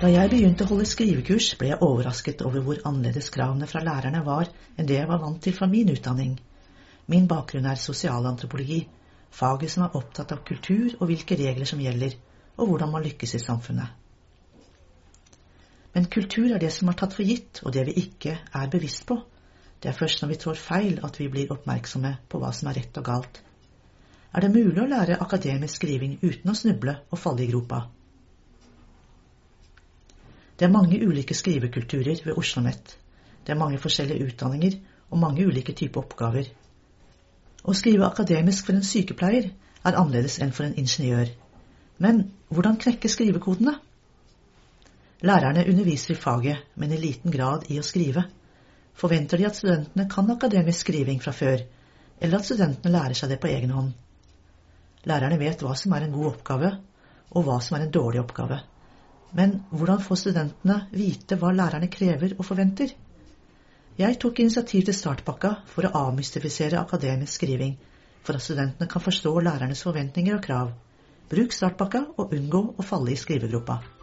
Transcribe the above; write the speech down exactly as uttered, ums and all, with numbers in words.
Da jeg begynte å holde skrivekurs, ble jeg overrasket over hvor annerledes kravene fra lærerne var enn det jeg var vant til fra min utdanning. Min bakgrunn er sosialantropologi, faget som er opptatt av kultur og hvilke regler som gjelder, og hvordan man lykkes i samfunnet. Men kultur er det som er tatt for gitt, og det vi ikke er bevisst på. Det er først når vi trår feil at vi blir oppmerksomme på hva som er rett og galt. Er det mulig å lære akademisk skriving uten å snuble og falle i gropa? Det er mange ulike skrivekulturer ved OsloMet. Det er mange forskjellige utdanninger og mange ulike typer oppgaver. Å skrive akademisk for en sykepleier er annerledes enn for en ingeniør. Men hvordan knekke skrivekodene? Lærerne underviser i faget, men i liten grad i å skrive. Forventer de at studentene kan akademisk skriving fra før, eller at studentene lærer seg det på egen hånd? Lærerne vet hva som er en god oppgave, og hva som er en dårlig oppgave. Men hvordan får studentene vite hva lærerne krever og forventer? Jeg tok initiativ til Startpakka for å avmystifisere akademisk skriving, for at studentene kan forstå lærernes forventninger og krav. Bruk Startpakka og unngå å falle i skrivegropa.